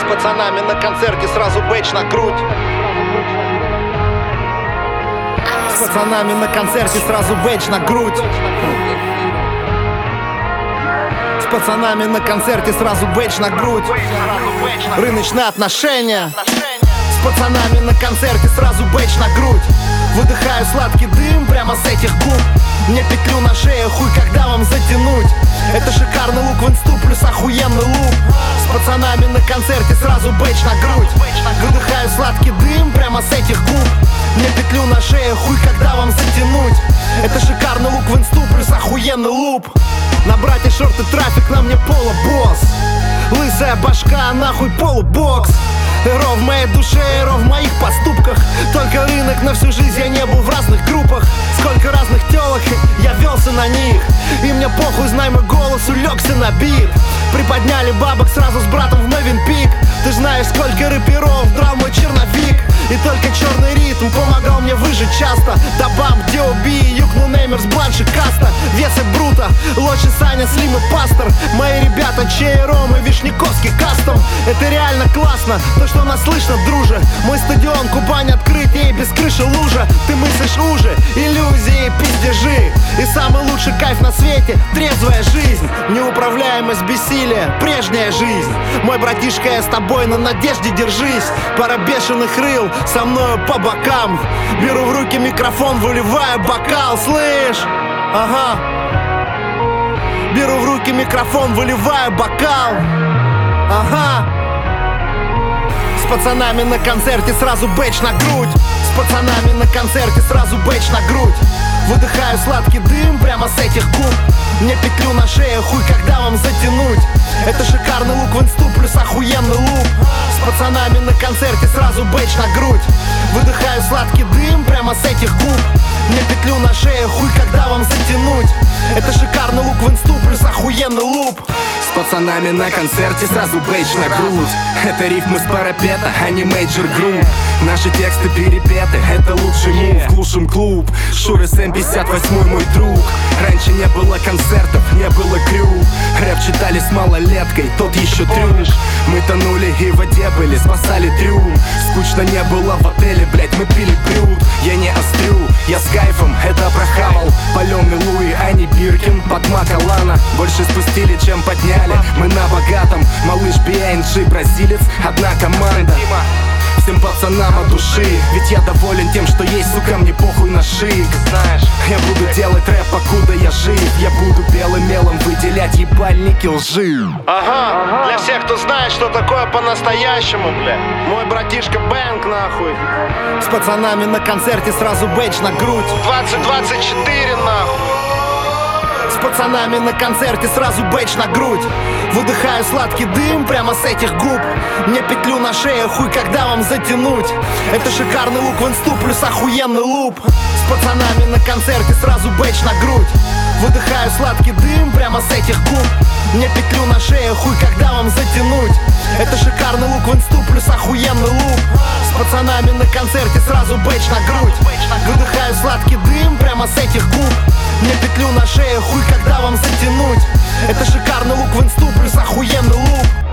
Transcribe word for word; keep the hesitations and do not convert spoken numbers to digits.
пацанами на концерте сразу бэдж на грудь. С пацанами на концерте сразу бэдж на грудь. С пацанами на концерте сразу бэдж на грудь. Рыночные отношения. С пацанами на концерте сразу бэдж на грудь. Выдыхаю сладкий дым прямо с этих губ. Мне петлю на шее, хуй, когда вам затянуть. Это шикарный лук в инсту плюс охуенный лук. С пацанами на концерте сразу бэдж на грудь. Выдыхаю сладкий дым прямо с этих губ. Мне петлю на шее, хуй, когда вам затянуть. Это шикарный лук в инсту плюс охуенный луп. На брате шорты трафик, на мне поло босс. Лысая башка, нахуй полубокс. Эро в моей душе, эро в моих поступках. Только рынок, на всю жизнь я не был в разных группах. Сколько разных телок, я велся на них. И мне похуй, знай, мой голос улегся на бит. Приподняли бабок сразу с братом в Мэвин Пик. Ты знаешь, сколько рэперов драл мой черновик. И только черный ритм помогал мне выжить часто. Да бам, где уби, юкну неймерс, бланши, каста. Весы Брута, Лочи, Саня, Слим и Пастор. Мои ребята, Чей, Ром и Вишняковский кастом. Это реально классно, то, что нас слышно, друже. Мой стадион, Кубань, открытие и без крыши лужа. Ты мыслишь уже, иллюзии, пиздежи. И самый лучший кайф на свете — трезвая жизнь. Неуправляемость бессилия, прежняя жизнь. Мой братишка, я с тобой, на надежде держись. Пара бешеных рыл со мною по бокам. Беру в руки микрофон, выливаю бокал, слышь? Ага. Беру в руки микрофон, выливаю бокал. Ага. С пацанами на концерте сразу бэдж на грудь. С пацанами на концерте сразу бэдж на грудь. Выдыхаю сладкий дым прямо с этих губ. Мне петлю на шее, хуй, когда вам затянуть. Это шикарный лук в инсту плюс охуенный лук. С пацанами на концерте сразу бэдж на грудь. Выдыхаю сладкий дым прямо с этих губ. Мне петлю на шее, хуй, когда вам затянуть. Это шикарный лук в инсту плюс охуенный луп. С пацанами на концерте сразу бэдж на грудь. Это рифмы с парапета, а не мейджор групп. Наши тексты перепеты, это лучший мув. Глушим клуб, Шур эс эм пятьдесят восемь мой друг. Раньше не было концертов, не было крю. Рэп читали с малолеткой, тот еще трюк. Мы тонули и в воде были, спасали трюм. Скучно не было в отеле, блять, мы пили брют. Я не острю, я с кайфом, это прохавал. Паленый Луи, а не Биркин, под Макалана. Больше спустили, чем подняли, мы на богатом. Малыш би эн джи, бразилец, одна команда. Всем пацанам от души, ведь я доволен тем, что есть, сука, мне похуй на шик. Знаешь, я буду делать рэп, покуда я жив. Я буду белым мелом выделять ебальники лжи. Ага, для всех, кто знает, что такое по-настоящему, бля. Мой братишка Бэнк, нахуй. С пацанами на концерте сразу бэдж на грудь. двадцать двадцать четыре, нахуй. С пацанами на концерте сразу бэдж на грудь. Выдыхаю сладкий дым прямо с этих губ. Мне петлю на шее, хуй, когда вам затянуть. Это шикарный лук в инсту плюс охуенный луп. С пацанами на концерте сразу бэдж на грудь. Выдыхаю сладкий дым прямо с этих губ. Мне петлю на шее, хуй, когда вам затянуть. Это шикарный лук в инсту плюс охуенный луп. С пацанами на концерте сразу бэдж на грудь. Выдыхаю сладкий дым прямо с этих губ. Мне петлю на шее, хуй, когда вам затянуть. Это шикарный лук в инсту плюс охуенный луп.